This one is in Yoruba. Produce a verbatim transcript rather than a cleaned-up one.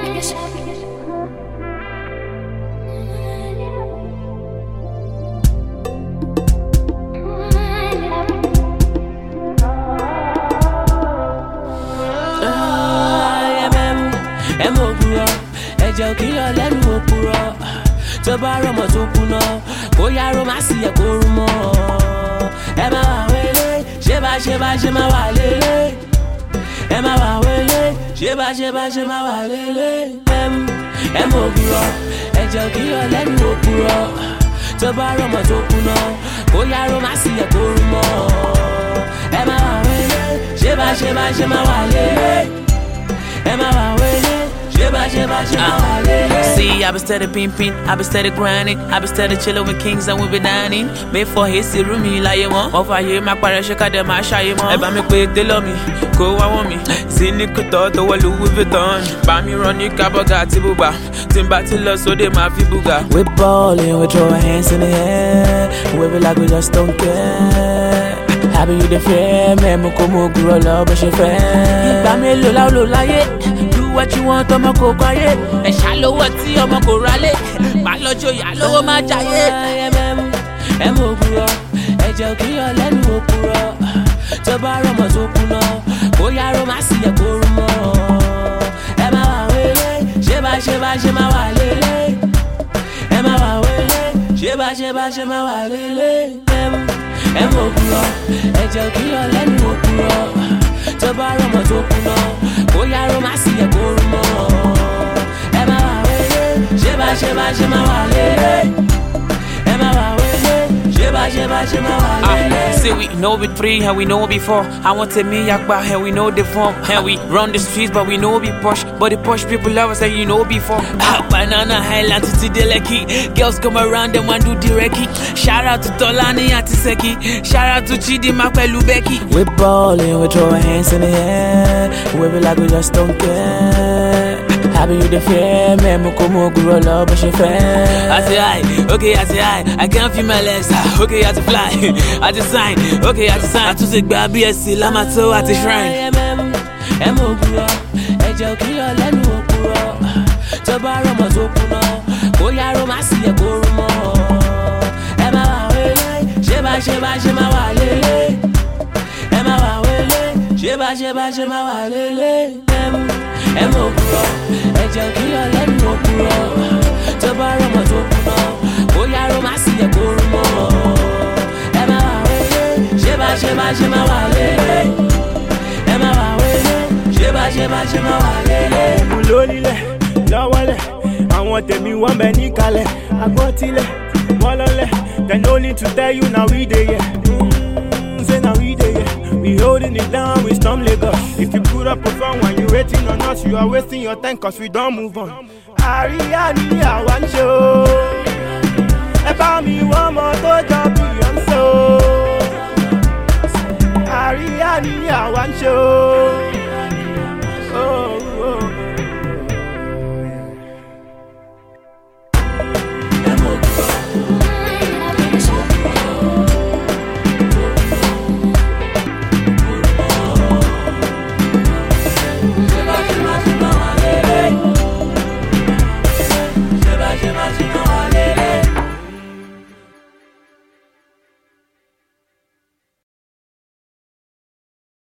ẹ̀jẹ̀ òkè yọ lẹ́nu òpùrọ̀ tó bá rọmọ tó kùnà kó yá romasi yẹ kó rú mọ́ ẹ má wà wẹlé ṣé bá ṣe bá ṣe má wà lélé ẹ má wà wẹlé ṣé bá ṣe bá ṣe má wà lélé ẹ mọ òpùrọ̀ ẹ̀jẹ̀ òkè yọ lẹ́nu òpùrọ̀ tó bá rọmọ tó kùnà kó yá romasi yẹ kó rú mọ́ ẹ má wà wẹlé ṣé bá ṣe bá ṣe má wà lélé ẹ má wà wẹlé. Uh, see, I been steady pimping, I been steady grinding, I been steady chilling with kings and we be dining. Made for his room, he like one. Over here, my parents shake them, I shy him on. Eba me quick, they love me, go I want me. Zini kuto, to a Louis Vuitton. Bami Ronnie, Kabagati Buba. Timbati love, so they my buga. We ballin', we throw our hands in the air. We be like we just don't care. Happy you the fair, man, Mukumu, grow love, but she fair. Bami Lula Lula, yeah. What you want, I'ma go quiet. And shallow what see, I'ma go rally. Malojo, yellow, my giant. I'm over. A joke, you're letting go. Tabaro, my sopuno. Go yaro, my see a gourmo. Emma, Sheba, Sheba, Shema, Wale. Emma, Sheba, Sheba, Shema, Wale. I'm over. A joke, you're letting go. Tabaro, my sopuno. Go yaro, my see a gourmo. Emma, Sheba, Sheba, Shema, Wale. Emma, Sheba, Sheba, Shema, Wale. Say we know it three and we know before. I want to me yakba and we know the form. And we run the streets but we know be posh. But the posh people love us and you know before. Ah, Banana Highland to Tideleki. Girls come around them and do the recce. Shout out to Tolani and Tiseki. Shout out to Chidi Makpelu Becky. We ballin', we throw our hands in the air. We be like we just don't care. Happy you the fair, man, Mukumu, grow love, but she fair. I say hi, okay, I say hi. I can't feel my legs, okay, I have to fly. I just sign, okay, I just sign. I just say, baby, I see, Lama, so I just shrine. I'm over. A joke, you're letting go. Tabaro, my sopuno. Go yaro, my see a gourmo. Emma, Sheba, Sheba, Shema, Wale. Emma, Sheba, Sheba, Shema, Wale. I'm over. A joke, you're letting go. Tabaro, my sopuno. Go yaro, my see a gourmo. Emma, Sheba, Sheba, Shema, Wale. Emma, Sheba, Sheba, Shema, Wale. Mulolile, lawale. I want them you want me kale. I got it, molole. They no need to tell you now we dey yeah. Mm, say now we dey yeah. We holding it down, we storm Lagos. If you put up a phone when you waiting on us, you are wasting your time cause we don't move on. Ariani, I want you. About me one more to job Beyonce. Ariani, I want you.